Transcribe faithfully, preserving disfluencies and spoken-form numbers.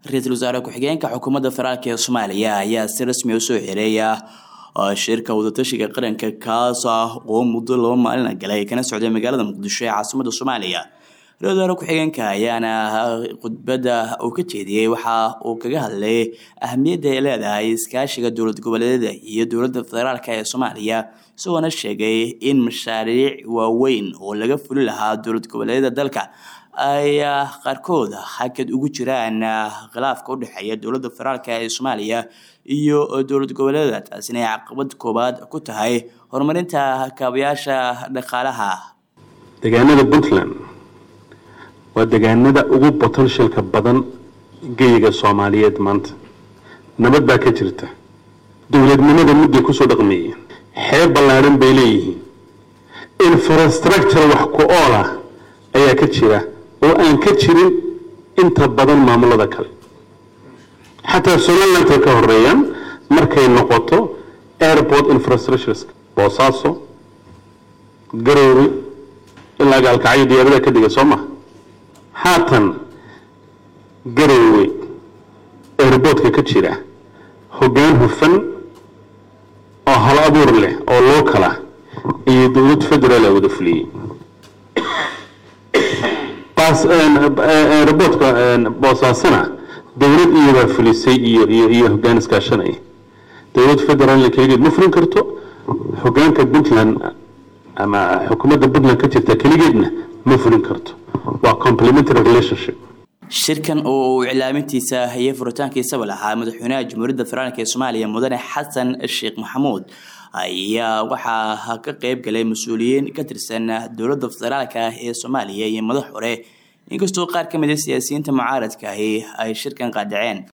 Ra'iisul Wasaare ku-xigeenka xukuumadda federaalka ee Soomaaliya ayaa si rasmi ah u soo xireeyay shirka wadatashiga qaranka kaas ah oo muddo laba maalin galay kana socday magaalada Muqdisho ee caasimadda Soomaaliya. Ra'iisul Wasaare ku-xigeenka ayaana khudbadda uu ka jeediyay waxa uu kaga hadlay ahmiyadda ay leedahay iskaashiga dowlad goboleedyada iyo dowladda federaalka ee Soomaaliya, isagoo sheegay in mashaariic waaweyn oo laga fulin lahaa dowlad goboleedyada dalka ay qaarkood hakad ugu jiraan khilaafka u dhaxeeya dowladda federaalka ee Soomaaliya iyo dowlad goboleedyada, taasina ay caqabad koobaad ku tahay horumarinta kaabayaasha dhaqaalaha. deegaanada Puntland waa deegaanada ugu potentialka badan geeyiga Soomaaliyeed maanta. nabad baa ka jirta, dowladnimada muddo ku soo dhaqmeeyay, xeeb ballaaran bay leeyihiin, infrastructure wax ku ool ah ayaa ka jira oo aan ka jirin inta badan maamulada kale. xataa Somaliland ka horeeyaan markay noqoto airport infrastructures, Boosaaso, Garowe ilaa Gaalkacyo diyaaradaha ka dhiga Soomaa. haatan Garowe airportka ka jira hoggaan hufan oo hal abuur leh oo loo kala iyo dowlad federaal ah wada fuliyay. bas airportka Boosaasana dowlad iyada fulisay iyo iyo iyo hoggaan iskaashanay. dowlad federaal kaligeed ma fulin karto, hoggaanka Puntland ama xukuumadda Puntland ka jirta kaligeedna ma fulin karto. waa complementary relationship. shirkan oo iclaamintiisa iyo furitaankiisa lahaa madaxweynaha Jamhuuriyadda Federaalka ee Soomaaliya Mudane Xasan Sheekh Maxamuud ayaa waxaa ka qayb galay mas'uuliyiin ka tirsan dowladda federaalka ee Soomaaliya iyo madax hore, inkastoo qaar ka mid ah siyaasiyiinta mucaaradka ay shirkan qaadaceen.